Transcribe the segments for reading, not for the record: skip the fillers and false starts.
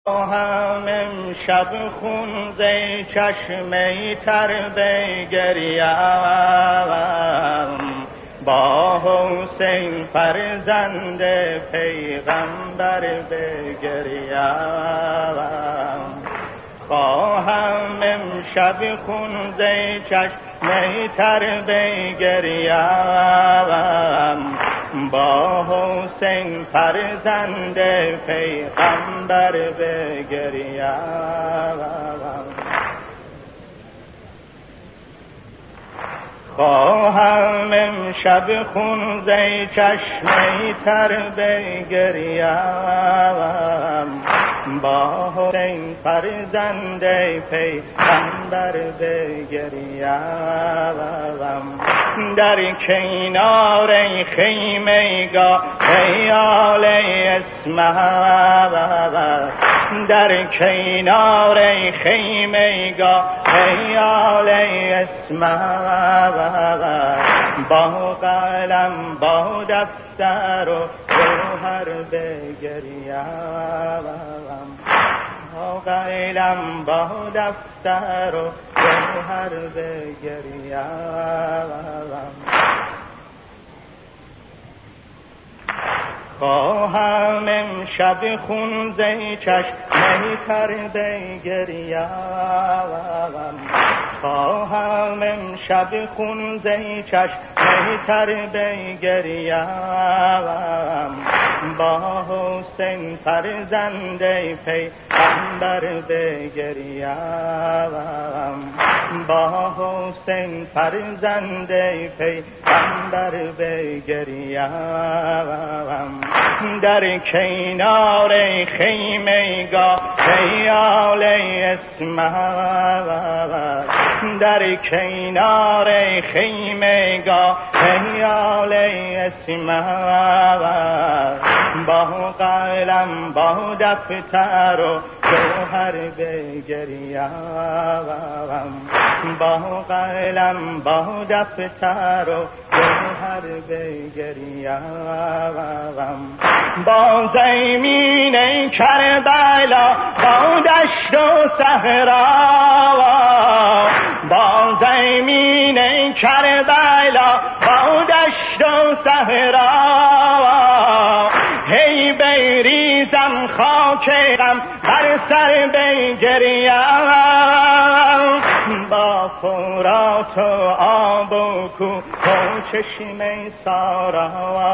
هم امشب خون زی چشمه تر بگریم، با حسین فرزند پیغمبر بگریم. خواهم امشب خون زی چشمه تر بگریم، با حسین فرزند پیغمبر بگریم. خواهم امشب خون زی چشمه تر بگریم، با حسین فرزند پیغمبر بگریم. در کنار خیمگاه خیال اسمت، در کنار خیمگاه خیال اسمت، با قلم با دفتر و جوهر بگریم، با قلم با دفتر و جوهر بگریم. خواهم امشب خون زی چشمه تر بگریم، خواهم امشب خون زی چشمه تر بگریم، با حسین فرزند پیغمبر بگریم، با حسین فرزند پیغمبر بگریم. در کنار خیمگاه خیال اسمت، در کنار خیمگاه خیال اسمت، با قلم با دفتر و جوهر بگریم، با قلم با دفتر و جوهر بگریم. با زمین کربلا با دشت و صحرا، با زمین کربلا با دشت و صحرا، هی بریزم خاک غم بر سر بگریم، با فرات و آب و کوه و چشمه سارا،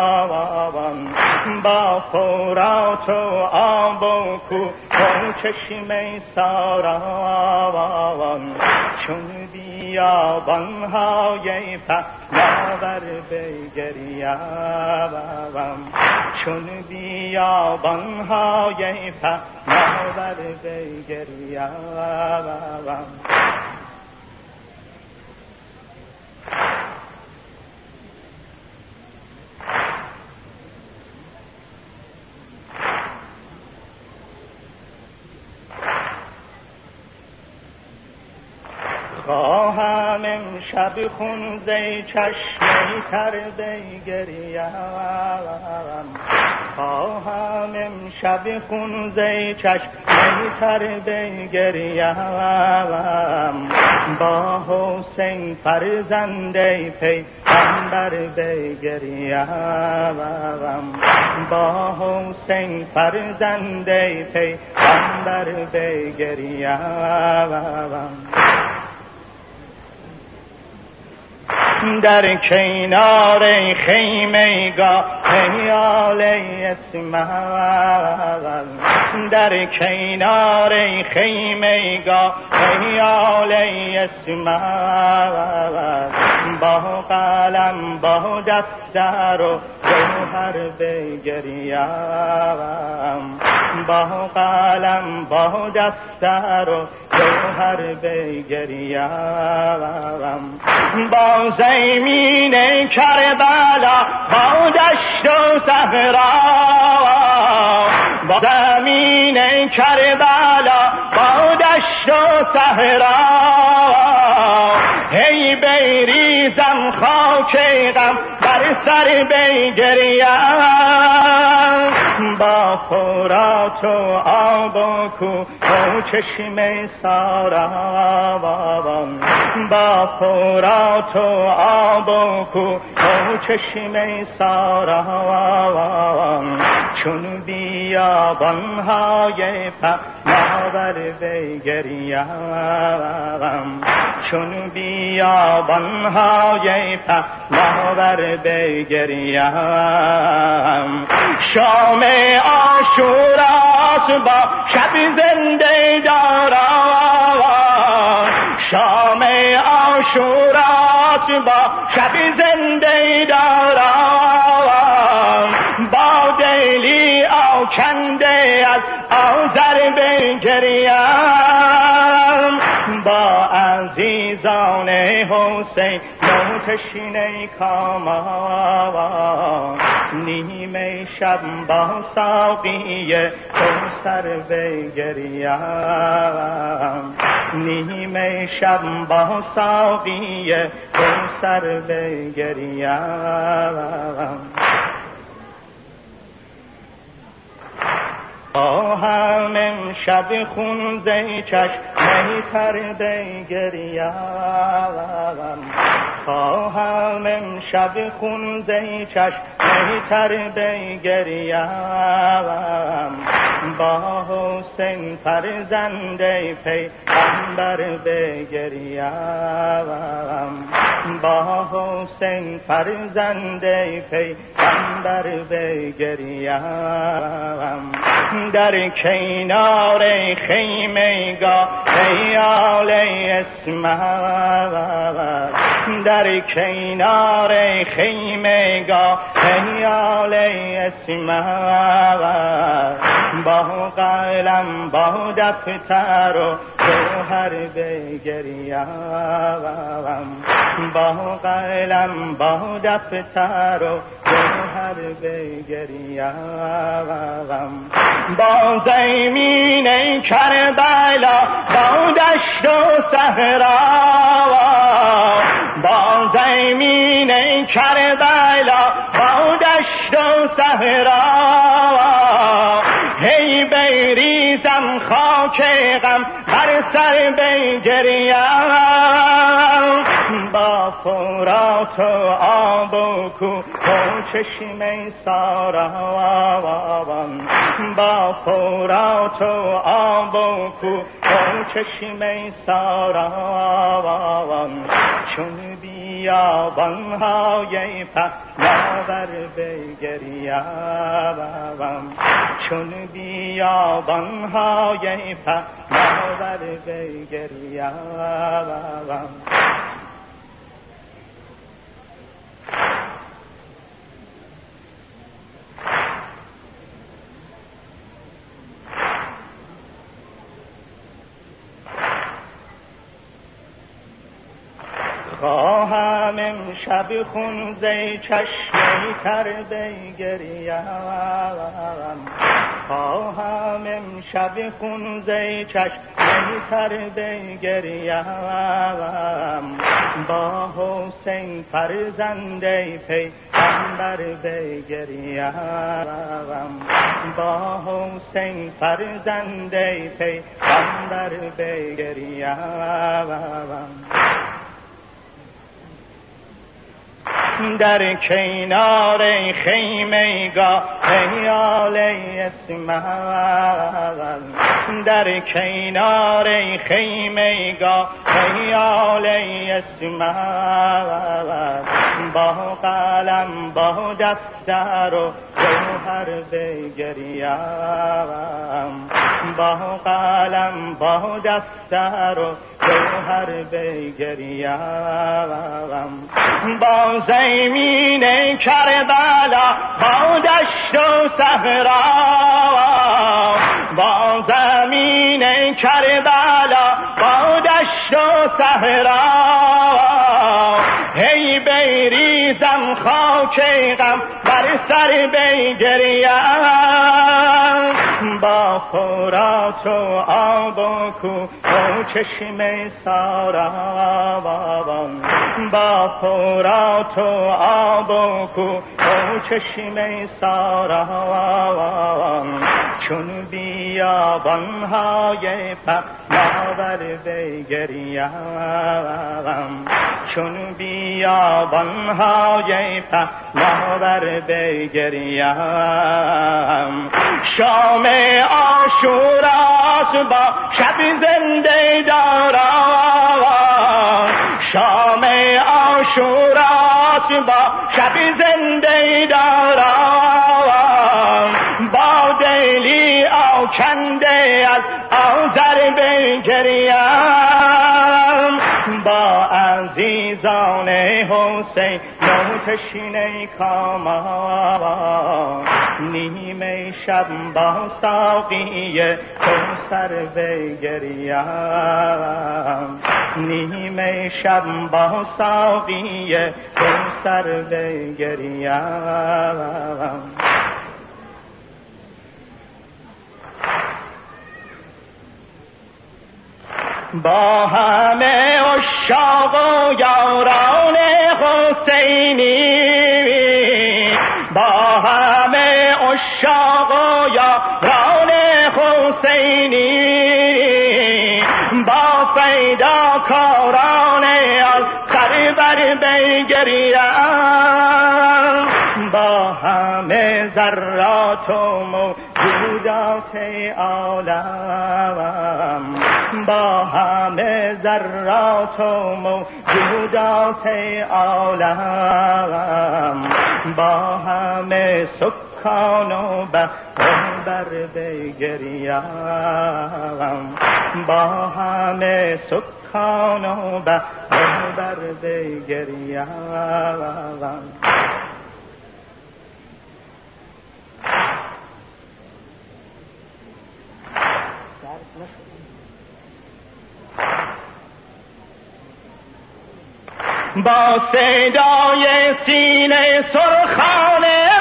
با فرات و آب و کوه و چشمه سارا، چون بیابان‌های پهناور بگریم، چون بیابان‌های پهناور بگریم. خواهم امشب خون زی چشمه تر بگریم، خواهم امشب خون زی چشمه تر بگریم، با حسین فرزند پیغمبر بگریم، با حسین فرزند پیغمبر بگریم. در کنار خیمگاه خیال اسمت، در کنار خیمگاه خیال اسمت، با قلم با دفتر و جوهر بگریم، با قلم با دفتر و جوهر بگریم. با زمین کربلا با دشت و صحرا، با زمین کربلا با دشت و صحرا، هی بریزم خاک غم بر سر بگریم، با فرات و آب و کوه و چشمه ساروان با فرات و آب و کوه و چشمه ساروان چون بیابان‌های پهناور بگریم چون بیابان‌های پهناور بگریم شام عاشوراست با شب زنده دارم شام عاشوراست با شب زنده دارم با دلی آکنده از آذر بگریم با عزیزان حسین نوتشین کامان نیمه شب با ساقی کوثر بگریم نیمه شب با ساقی کوثر بگریم خواهم امشب خون زی چشمه تر بگریم خواهم امشب خون زی چشمه تر بگریم با حسین فرزند پیغمبر بگریم با حسین فرزند پیغمبر بگریم در کنار خیمگاه آل اسمت در کنار خیمگاه آل اسمت با قلم با دفتر و جوهر بگریم با قلم با دفتر و جوهر بگریم با زمین کربلا با دشت و صحرا با زمین کربلا با دشت و صحرا هی بریزم خاک غم بر سر بگریم با فرات و آب و کوه و چشمه ساروان با فرات و آب و کوه و چشمه ساروان چون بیابان‌های پهناور بگریم چون بیابان‌های پهناور بگریم خواهم امشب خون زی چشمه تر بگریم خواهم امشب خون زی چشمه تر بگریم با حسین فرزند پیغمبر بگریم با حسین فرزند پیغمبر بگریم در کنار خیمگاه آل اسمت در کنار خیمگاه آل اسمت با قلم با دفتر و جوهر بگریم با قلم با دفتر و جوهر بگریم با زمین کربلا با دشت و صحرا با زمین کربلا با دشت و صحرا هی بریزم خاک غم بر سر بگریم با فرات و آب و کوه و چشمه ساروان با فرات و آب و کوه و چشمه ساروان چون بیابان‌های پهناور بگریم چون بیابان‌های پهناور بگریم شام عاشوراست با شب زنده دارم شام عاشوراست با شب زنده دارم با دلی آکنده از آذر بگریم با عزیزان حسین نوتشین کامان نیمه شب با ساقی کوثر بگریم نیمه شب با ساقی کوثر بگریم با همه عشاق و یاران حسینی با همه عشاق و یاران حسینی با فداکاران اصغر بر بگریم با همه ذرات و موجودات عالم با همه ذرات و موجودات عالم با همه سکان و بر بگریم با همه سکان و بر بگریم با صدای سینه سرخان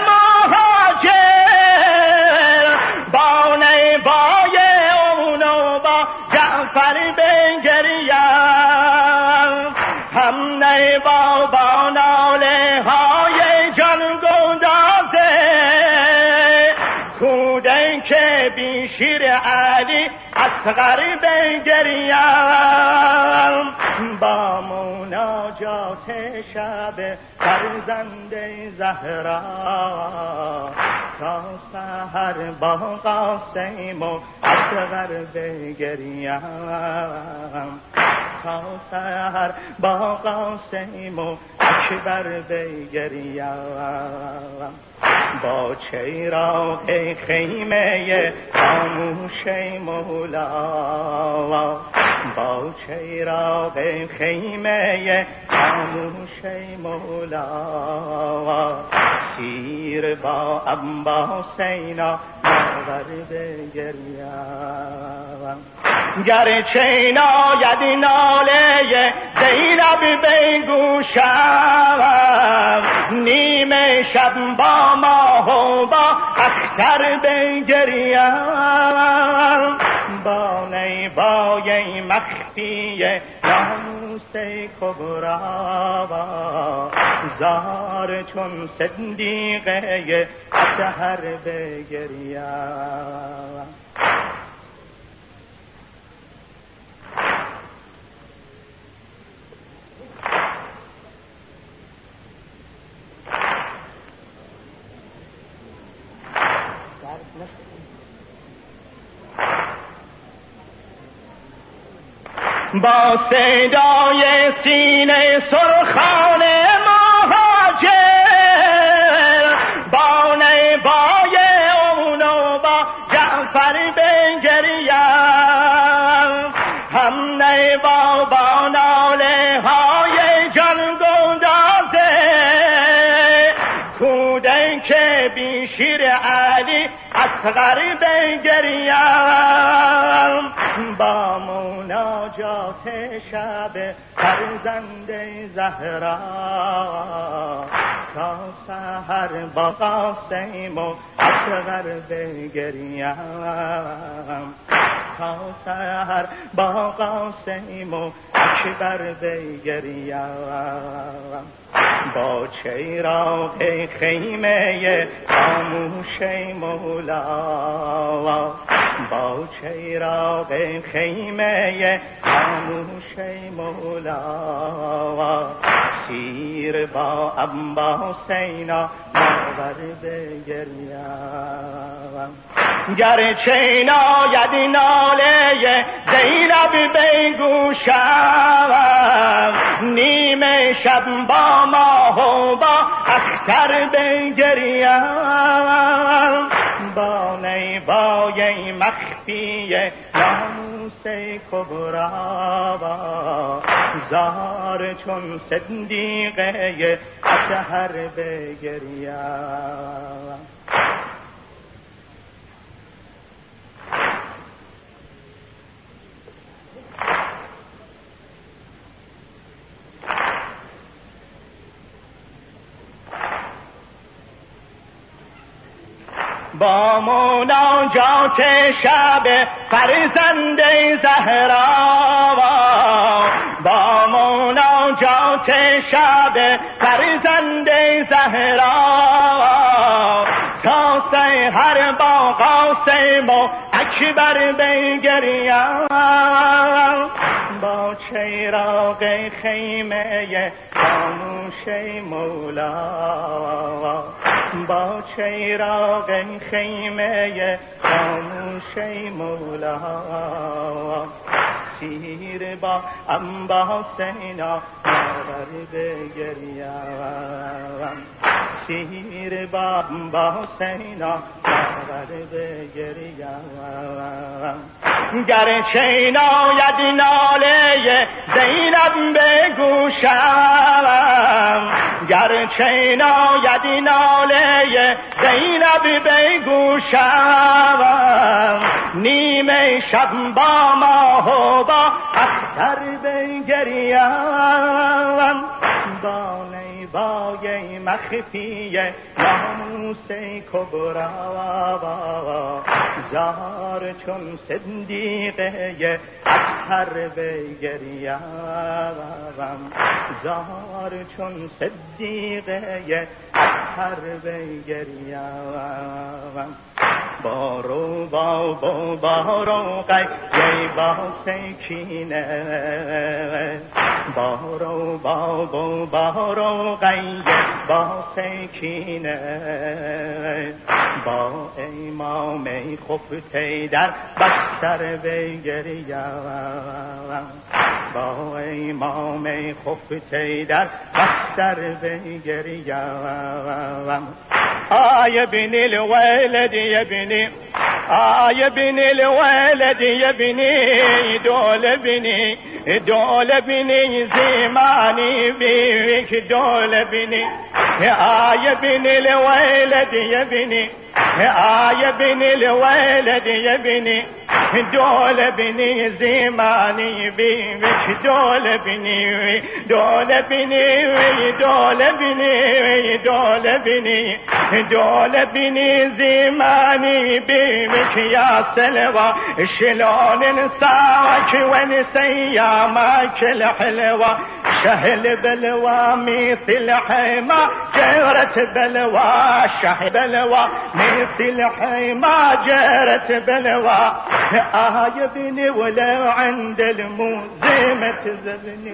مهاجر با نوای اونو با جعفر بگریم هم نوا با ناله های جان گدازه کودک بی شیر علی اصغر بگریم با مناجات شب فرزند زهرا تا سحر با قاسم و اصغر بگریم تا سحر با قاسم و اکبر بگریم با چراغ خیمه خاموش مولا با چراغ خیمه خاموش مولا سیر با عباس اینا باور بگریم گرچه ناید ناله زینب بگوشم نیمه شب با ماه و با اختر بگریم با نیبای مخفی ناموس کبرا زار چون صدیقه اطهر بگریم با صدای سینه سرخان مهاجر با نوای اونو با جعفر بگریم هم نوا با ناله های جان گدازه کودک بی شیر علی اصغر بگریم با مناجات شب فرزند زهرا تا سحر با قاسم و اصغر بگریم، تا سحر با قاسم و اکبر بگریم. با چراغ خیمه خاموش مولا، با چراغ خیمه خاموش مولا، سیر با عباس اینا ماور بگریم. گرچه ناید ناله زینب به گوشم، نیمه شب با ماه و با اختر بگریم. با نیبای مخفی ناموس کبرا، زار چون صدیقه اطهر بگریم. با مناجات شب فرزند زهرا، با مناجات شب فرزند زهرا، تا سحر با قاسم و اکبر بگریم. با چراغ خیمه خاموش مولا، با چراغ خیمه خاموش مولا، سیر با عباس اینا ماور بگریم. سیر با عباس اینا ماور بگریم. گرچه ناید ناله زینب به گوشم، گرچه ناید ناله زینب به گوشم، نیمه شب با ماه و با اختر بگریم. با نیبای مخفی ناموس کبرا، زار چون صدیقه اطهر بگریم. زار چون صدیقه اطهر بگریم. بارو بابا بارو قیه با سکینه، بارو بابا بارو قیه با سکینه، با امام خفته در بستر بگریم. با امام خفته در بستر بگریم. آی بن الولد یا بنی، آی بن الولد یا بنی، دول بنی دول بنی زمانی بیک دول بنی. آی بن الولد یا بنی، آی بن الولد یا بنی، دول بنی زمانی بیک دول بنی. دول بنی دول بنی دول بنی دول بنی زمانی بیک یا سلوى شلون ساك ونسيامك الحلوة، شهل بلوى مثل حما جرت بلوى، شهل بلوى مثل حما جرت بلوى. يا بني ولو عند الموزمة زبني.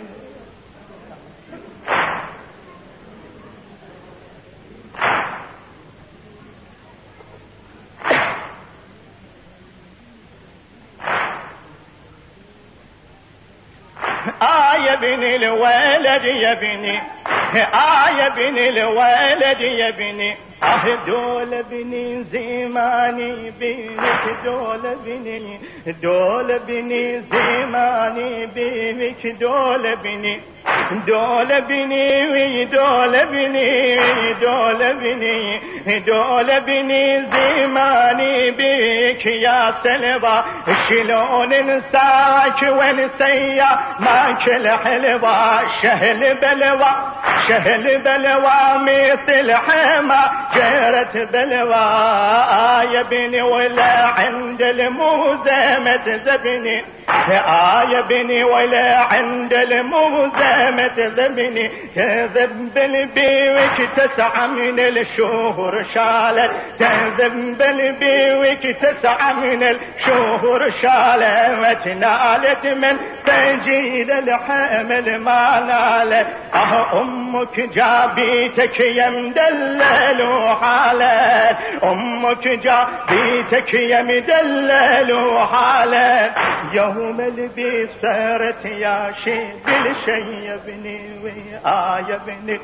يا بن الولد يا بني، يا بن الولد يا بني، دول بني زماني بينك، دول بني دول بني زماني بينك، دول بني دول بني دول بني دول بني دول بني زماني بيك يا سلوى، شلون انساك ونسيا ماك الحلوى، شهل بلوى شهل بلوى مثل حما جرت بلوى يا بني ولا عند الموزمة زبني يا بني ولا عند الموزمة زبني تذب البيوك تسعى من الشهور شالت تذب البيوك تسعى من الشهور شالت نالت من تجيل الحمل ما نالت أمك جابيتك يا مدلل وحالت أمك جابيتك يا مدلل وحالت يوم البيس صارت يا شيد الشي يا ابني يا ابني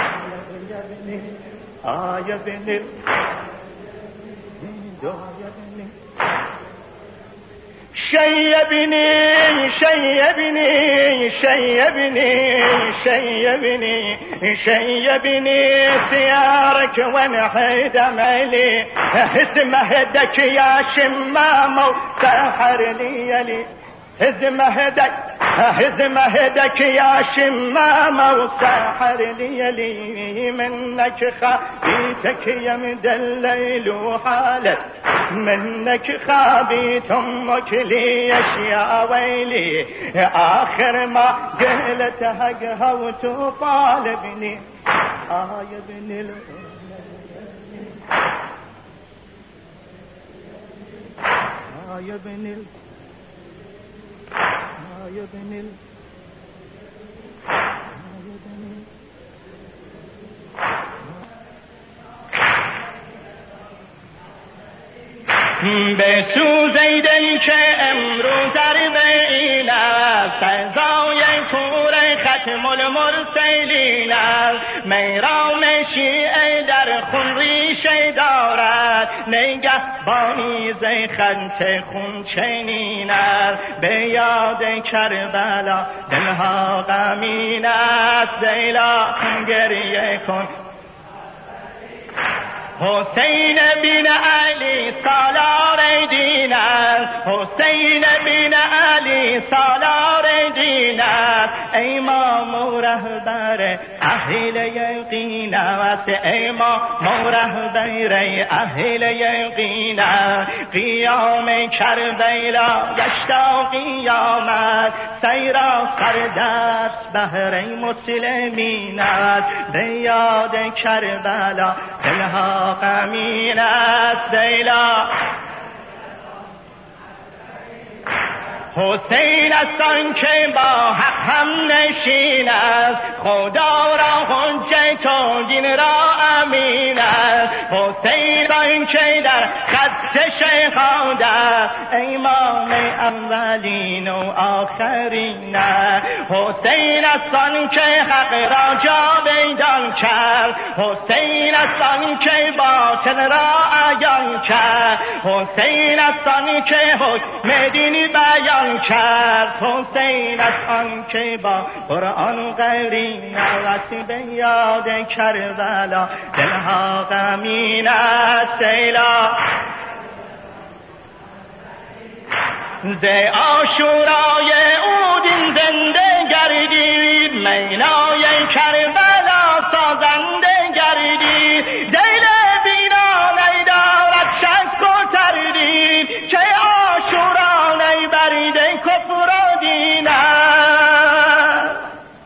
يا ابني شيبني شيبني شيبني شيبني شيبني سيارك ونحيد مالي هدك يا شمامة سحر لي هزم هدك يا شمامة وسحر لي منك خابيتك يا مدلل وحالت منك خابيت امك ليش يا ويلي اخر ما قلت هقها وتطالبني يا ابن يا ابن يا ابن بسوزید که امروز در بین است سزای کور ختم المرسلین است میرام شیعه در خون ریشه دارد نگهبانی ز خط خون چنین است به یاد کربلا دلها غمین است دیلا گریه کن حسین بن علی سالار دین است حسین بن علی سالار دین است امام و رهبر اهل یقین است امام و رهبر اهل یقین است قیام کربلا گشتا قیامت سیرا سردست بهر مسلمین است به یاد کربلا دلها غمین است دیلا حسین است آن که با حق هم نشین است خدا را حجت و دین را امین است حسین آن که در خط شهادت است امام اولین و آخرین است حسین است آن که حق را جاویدان کرد حسین است آن که باطل را عیان کرد حسین است آن که حکم دینی بیان کرد حسین است آن که با قرآن قرین است به یاد کربلا دلها غمین است دیلا ز عاشورای او دین زنده گردید مینای کربلا سازنده گردید دل بینا ندارد شک و تردید که عاشورا نبرد کفر و دین است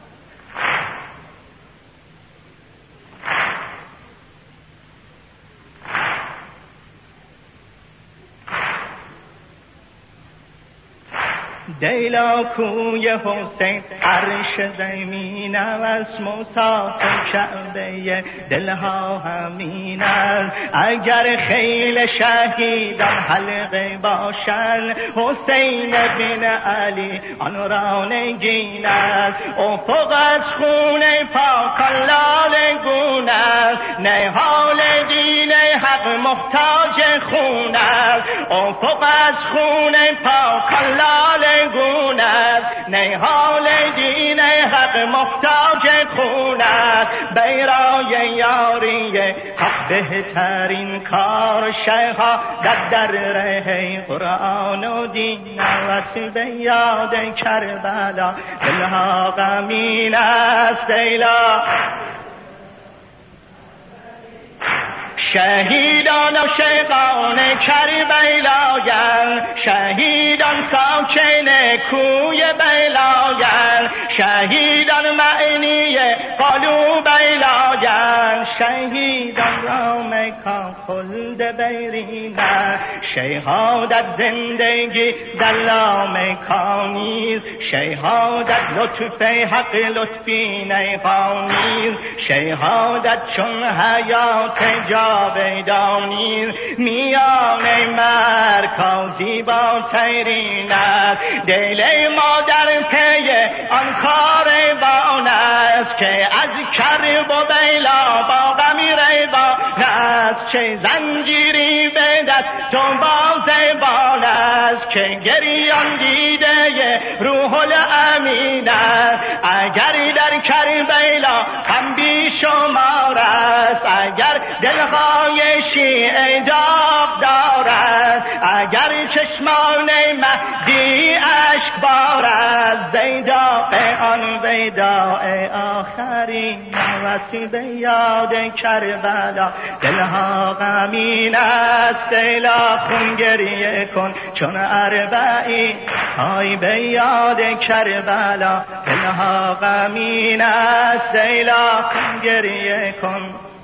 دیلا کوی حسین عرش زمین است مسافر کعبه دلها همین است اگر خیل شهیدان حلقه باشند حسین بن علی آن را نگین است افق از خون پاکان لالگون است نهال دین حق محتاج خون است افق از خون پاکان لالگون است نهال دین حق حق محتاج خون است. برای یاری حق بهترین کار شیخا در ره قرآن و دین است. به یاد کربلا دلها غمین است. لیلا شهیدان و شیخان کربلایند، شهیدان ساکن کوی بلایند، شهیدان معنی قالو بلایند، شهیدان را مکان خلد بیرینند. شهادت زندگی در لامکانیست، شهادت لطف حق لطفی نیخانیست، شهادت چون حیات جاودانی میان مرکزی با تیرین است. دل ما در پی آن کاروان است که از کرب و بیلا با غمی ریوان است. چه زنجیری به دست و بازبان است که گریان دیده روح الامین است. اگر در کربلا هم بی شمار است، اگر دلهای شیعه داغ دارد، اگر چشمان مهدی اشک بارد، زیداء آن ویداء آخرین وسیب یاد کربلا دلها غمین است. لیلا خون گریه کن چون اربعین، های به یاد کربلا دلها غمین است. لیلا خون گریه کن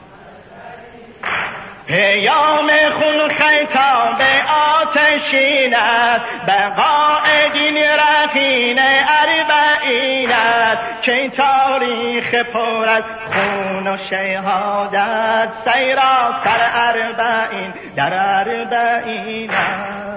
پیام خون خیتاب آتشین است. بقاء دین رهین اربعین است. چه تاریخ پر از خون و شهادت، سراسر اربعین در اربعین است.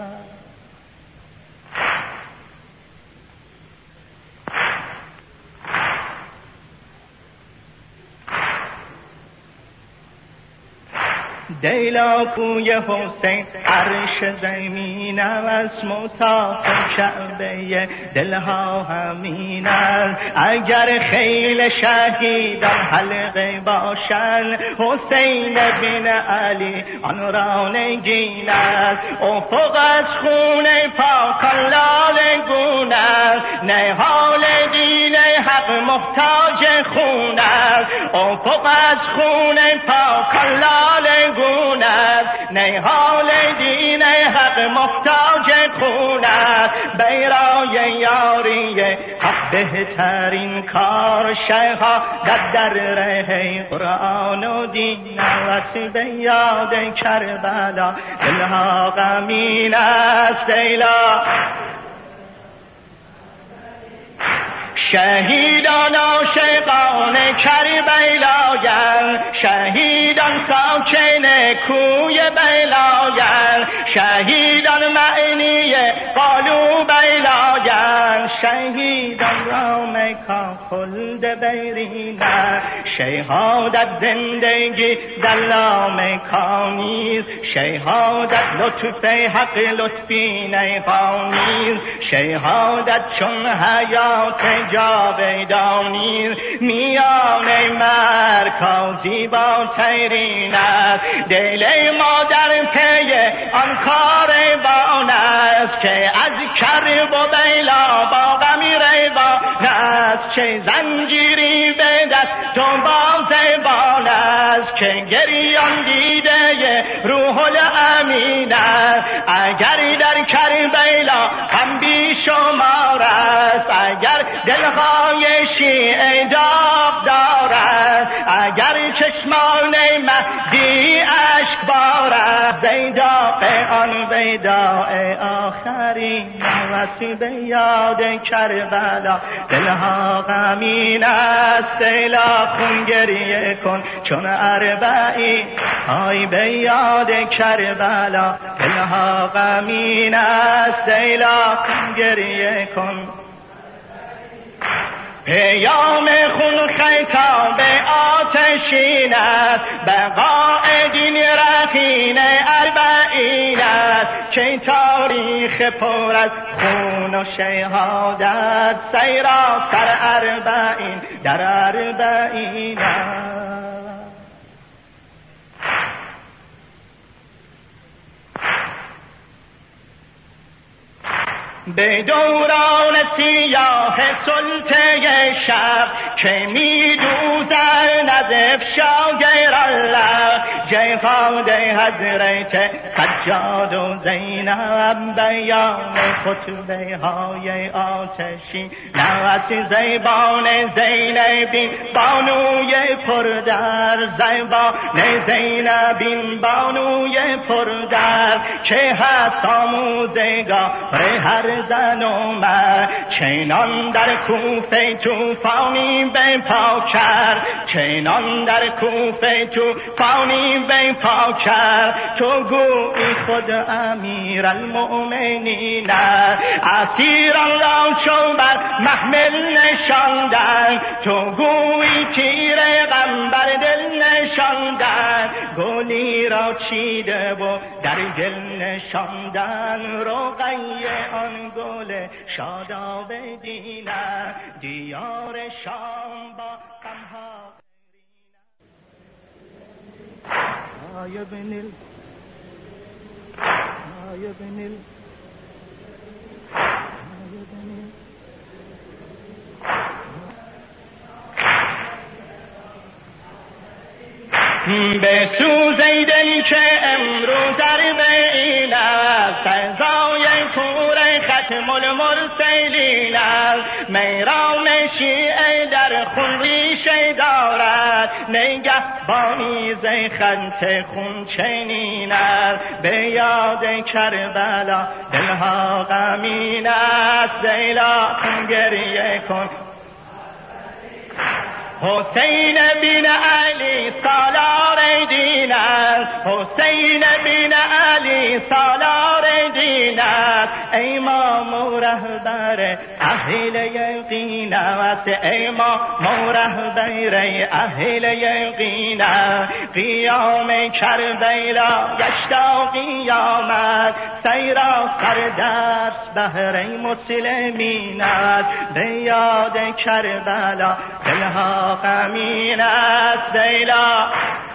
دیلا کوی حسین عرش زمین است. مطاف کعبه دلها همین است. اگر خیل شهیدان حلقه باشند، حسین بن علی آن را نگین است. افق از خون پاکان لاله گون است. نهال دین حق محتاج خون است. افق از خون پاکان لاله گون است. نهال دین حق محتاج خون است. برای یاری حق بهترین کار شیخا در ره قرآن و دین است. به یاد کربلا دلها غمین است. لیلا شهیدان عاشقان کربلایند، شهیدان ساکن کوی بلایند، شهیدان معنی قالو بلایند، شهیدان را مکان خلد بیرینند. شهادت زندگی در لامکانیست، شهادت لطف حق لطفی نیخانیست، شهادت چون حیات جاودانی میان مرکزی با تیرین است. دل ما در پی آن کاروان است که از کرب و بیلا با غمی ریوان است. چه زنجیری به دست و بازبان است که گریان دیده روح الامین است. اگر در کربلا هم بی شمار است، اگر دلهای شیعه داغ دارد، اگر چشمان مهدی اشک بارد، زیداء آن ویداء آخرین وسیب یاد کربلا دلها غمین است. لیلا خون گریه کن چون اربعین، های به یاد کربلا دلها غمین است. لیلا خون گریه کن پیام خون خیتاب آتشین است. بقاء دین رهین اربعین است. چه تاریخ پر از خون جون و شهادت سیرا سر اربعین در اربعین به دوران سیاه سلطه شب که می دوزن از افشای الله جهاد حضرت سجاد و زینب بیان خطبه های آتشی نوست زیبان زینبین بانوی پردر زیبان زینبین بانوی پردر که هست آموزگار هر زن و مرد چنان در کوفه توفانی به پا کرد چنان در کوفه توفانی به پا کرد تو گویی خود امیر المؤمنین اسیران را چو بر محمل نشاندن تو گویی تیر غم بر دل نشاندن گلی را چیده و در گل نشاندن رقیه آن گل شاداب دینه دیار شام با غمها آیا بنیل آیا بنیل آیا بنیل به سوزی دل که امروز اربعین است سزای کور ختم المرسلین است میرام شیعه در خون ریشه دارد نگهبانی ز خط خون چنین است به یاد کربلا دلها غمین است لیلا گریه کن حسین بن علی سالار دین است حسین بن علی سالار دین است امام و رهبر اهل یقین است امام و رهبر اهل یقین است قیام کربلا گشتا قیامت سیرا سر درس بهر مسلمین است به یاد کربلا دلها غمین است لیلا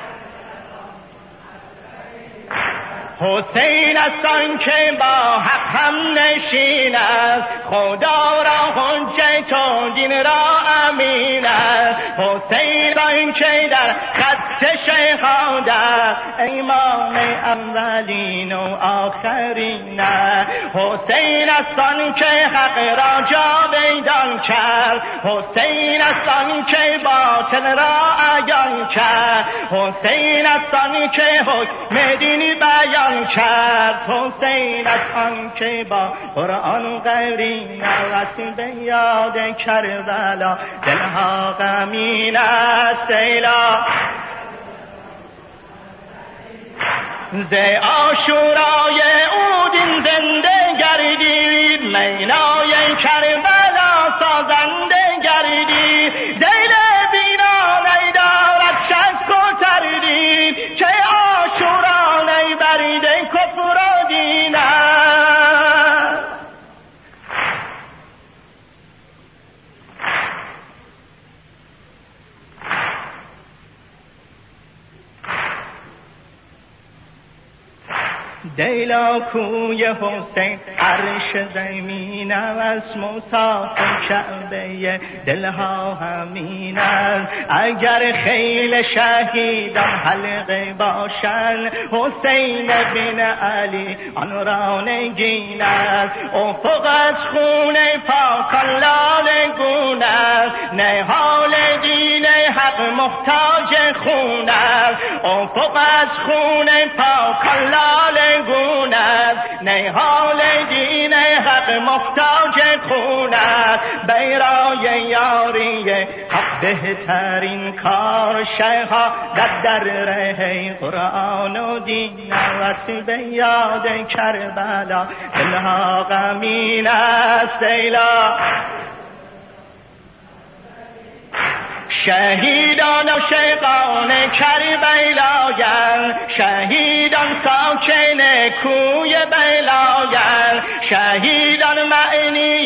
حسین است آن که با حق هم نشین است خدا را حجت و دین را امین است حسین آن که در خط شهادت امام اولین و آخرین است حسین است آن که حق را جاویدان کرد حسین است آن که باطل را عیان کرد حسین است آن که حکم دینی بیان کرد حسین است آن که با قرآن قرین است به یاد کربلا دلها غمین است لیلا ز عاشورای او دین زنده گردید مینای کربلا سازنده گردید دل بینا ندارد شک و تردید که عاشورا نبرد کفر و دین است دیلا کوی حسین عرش زمین است مصاف کعبه دلها همین است اگر خیل شهیدان حلقه باشند حسین بن علی آن را نگین است افق از خون پاکان لاله گون است نهال دین حق محتاج خون است افق از خون پاکان لاله گون است نهال دین حق محتاج خون است بیرای یاری حق بهترین کار شهادت در ره قرآن و دین است به یاد کربلا دلها غمین است لیلا شهیدان و شیقان کربلاین شهیدان ساکن کوی بلاین شهیدان معنی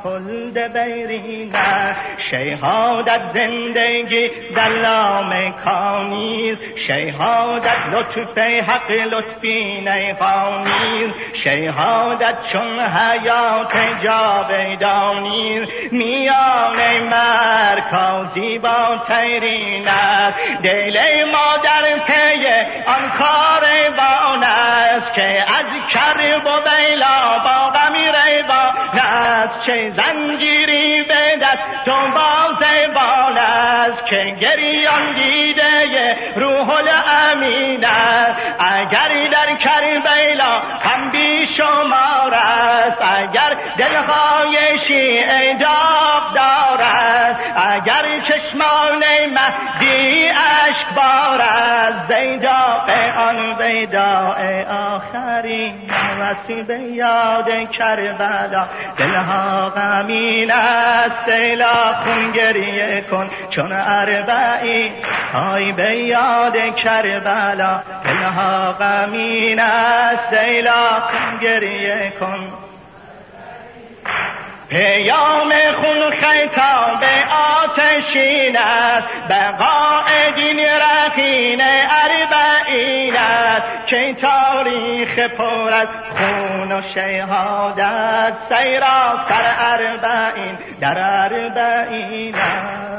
خلد بیرینه شهادت زندگی در لامکانیز شهادت لطف حق لطفی نیخانیز شهادت چون حیات جاودانیز میان مرکازی با تیرین است دل ما در پی آن کاروان است که از کرب و بیلا با غمی ریوان است چه زنجیری به دست و بازبان است که گریان دیده روح الامین است اگر در کربلا هم بی شمار است اگر دلهای شیعه داغ دارد اگر چشمان مهدی اشک بارد زیداء آن ویداء آخرین وسیب یاد کربلا دلها غمین است سیلا خون گریه کن چون اربعین های به یاد کربلا دلها غمین است سیلا خون گریه کن پیام خون خیتاب آتشین است بقای دین رهین اربعین است که تاریخ پر از خون و شهادت سیرا سر اربعین در اربعین است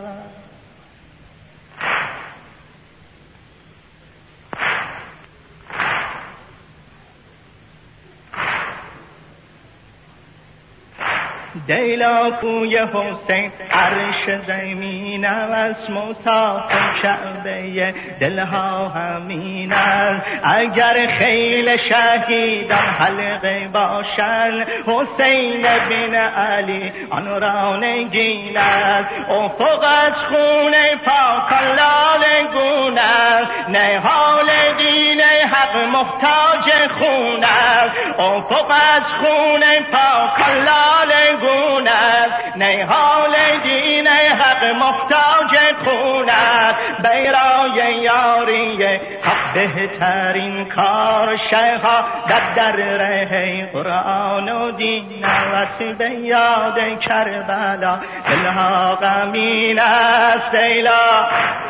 دیلا کوی حسین عرش زمین است مصاف کعبه دلها همین است اگر خیل شهیدان حلقه باشند حسین بن علی آن را نگین است افق از خون پاکان لالگون است نهال دین حق محتاج خون است افق از خون پاکان لالگون نهال دین حق محتاج خون است بیرای یاری حق بهترین کار شهادت در ره قرآن و دین وسیب یاد کربلا دلها غمین است دیلا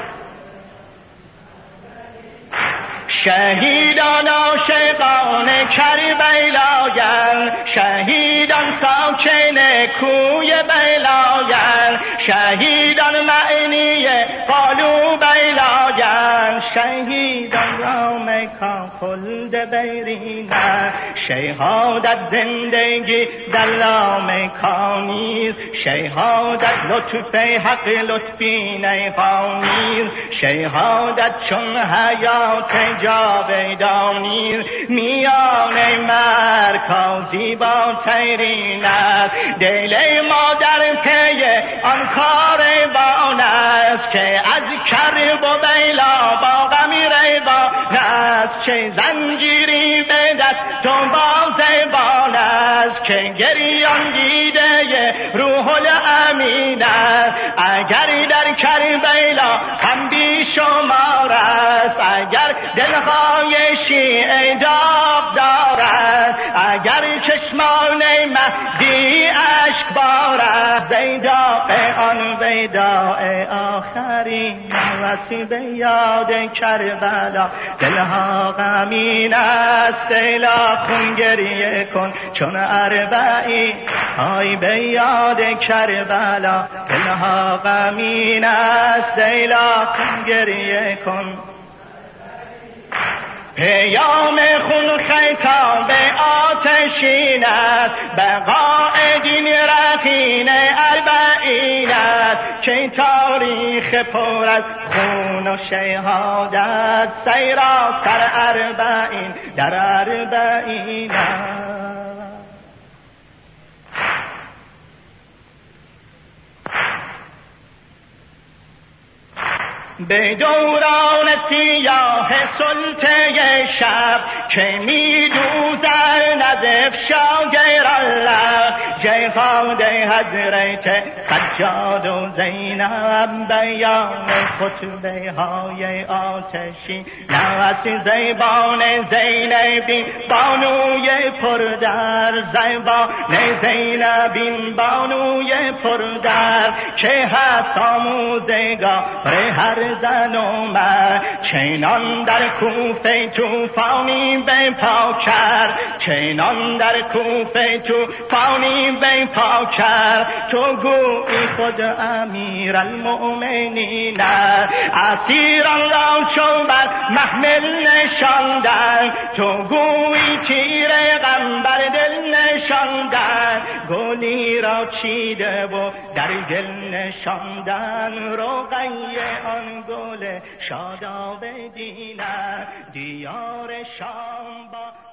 شهیدان عاشقان کربلایند شهیدان ساکن کوی بلایند شهیدان معنی قالو بلایند شهیدان رامکان خلد بیرینه شهادت زندگی در لامکانیز شهادت لطف حق لطفی نیخانیز شهادت چون حیات جاودانیز میان مرکازی با تیرین است دل ما در پی آن کاروان است که از کرب و بیلا با غمی ریوان است چه زنجیری به دست و بازبان است که گریان دیده روح الامین است اگر در کربلا هم بی شمار است اگر دلهای شیعه داغ دارد اگر چشمان مهدی اشک بارد زیداء آن ویداء آخرین وسیب یاد کربلا دلها غمین است دیلا خون گریه کن چون اربعین های به یاد کربلا دلها غمین است دیلا خون گریه کن پیام خون خیتاب آتشین است بقای دین رهین اربعین است که تاریخ پر از خون و شهادت سیرا سر اربعین در اربعین است به دوران سیاه سلطه شب که می دوزر نزف شاگر الله جهاد حضرت سجاد و زینب بیان خطبه های آتشی نوست زیبان زین بین بانوی پردر زبان زینبین بانوی پردر که هست آموزگار هر زن و مرد چنان در کوفه توفانی به پا کرد چنان در کوفه توفانی به پا کرد تو گویی خود امیر المؤمنین اسیران را چون بر محمل نشاندن تو گویی تیر غم بر دل نشاندن گلی را چیده و در گل نشاندن رقیه آن گل شاداب دینه دیار شام با